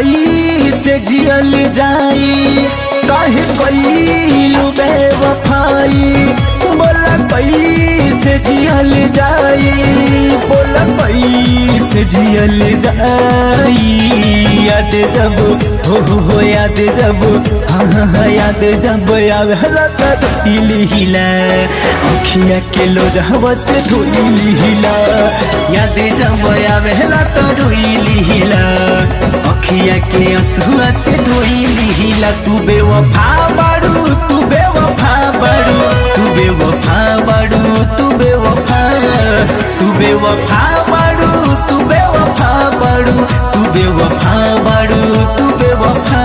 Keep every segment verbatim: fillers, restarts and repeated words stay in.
कैसे जियल जाई काहे कइलू बेवफाई बोला कैसे जियल जाई बोला कैसे जियल जाई याद जब हो हो हो याद जब हाँ हाँ हाँ याद जब आवेला त हिला अखिया के लोरहवा से धोइली हिला याद जब आवेला त रोइली हिला अखिया के आंसुआ से धोइली हिला तू बेवफा बाड़ू तू बेवफा बाड़ू तू बेवफा बाड़ू तू बेवफा तू बेवफा बाड़ू तू बेवफा बाड़ू तू बेवफा बाड़ू तू बेवफा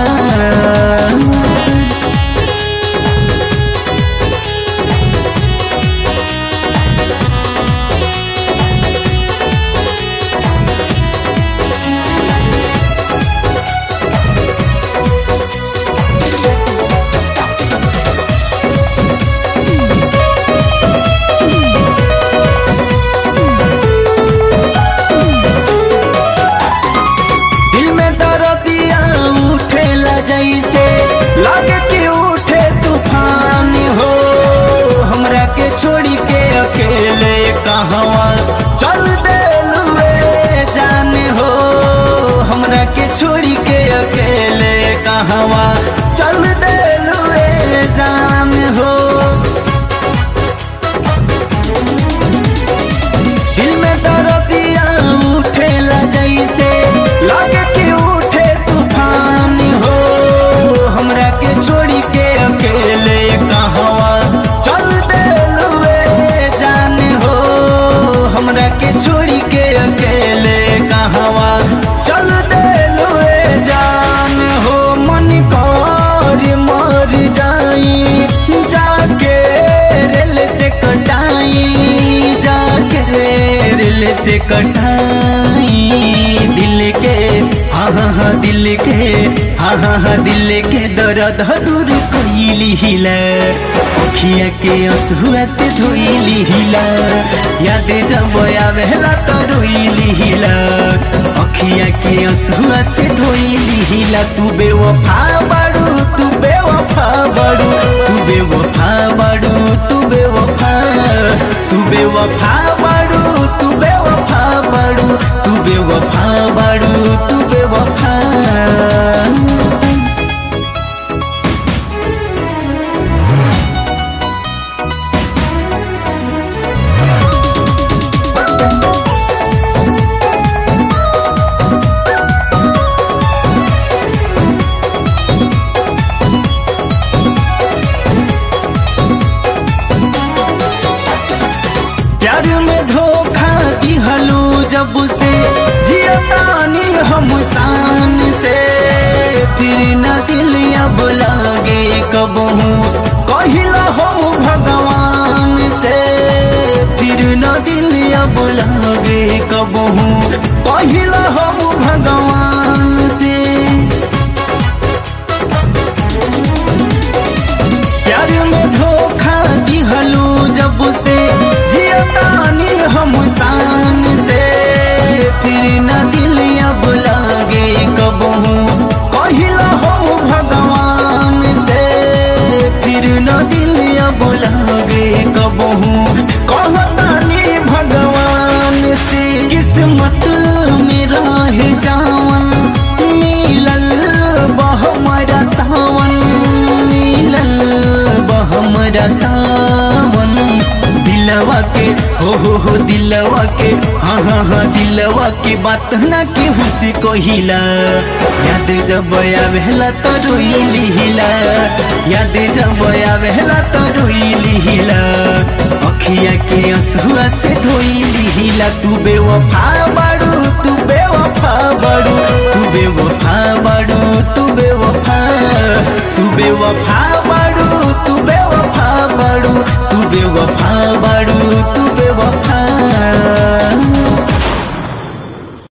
जैसे लागे के उठे तूफान हो हमरा के छोड़ी के अकेले कहवा चल देलुए जाने हो हमरा के छोड़ी के अकेले कहवा चल देलुए जान हो दिल में दर्दिया उठेला जैसे लागे के उठे तूफान हो हमरा के छोड़ी के अकेले कहवा चल देलुए जान हो हमरा के छोड़ी के अकेले कहवा चल देलुए जान हो मन कर मर जाई जाके रेल से कटाई जाके रेल से कटाई दिल के हाँ हाँ हाँ दिल के हाँ हाँ हाँ दिल के दर्द दूर कइली हिला अखिया के आंसुआ से धोइली हिला याद जब आवेला त रोइली हिला अखिया के आंसुआ से धोइली हिला तू बेवफा बाड़ू तू बेवफा बाड़ू तू बेवफा बाड़ू तू बेवफा तू बेवफा बाड़ू तू बेवफा बाड़ू तू बेवफा बाड़ू तू बेवफा प्यार में धोखा दिहलू जब से जियतानी हम शान से फिर न दिल अब लागे कबहू कहिला हम भगवान से फिर न दिल अब लागे कबहू कहिला हम भगवान से प्यार में धोखा दिहलू जब से जियतानी हम शान से फिर न दिल अब लागे कबहू कहिला हम भगवान से फिर न दिल अब लागे कबहू कहतानी भगवान से किस्मत में रह जावन मिलल बहमरा तावन मिलल बहमरा तावन दिलवा के हो हो हो दिलवा के हाँ हाँ हाँ दिलवा के बात ना के हुसी कहिला याद जब आवेला त रोइली हिला याद जब आवेला त रोइली हिला अखिया के आंसुआ से धोइली हिला तू बेवफा बाड़ू तू बेवफा बाड़ू तू बेवफा बाड़ू तू बेवफा तू बेवफा बाड़ू तू बेवफा बाड़ू तू बेवफा बाड़ू तू बेवफा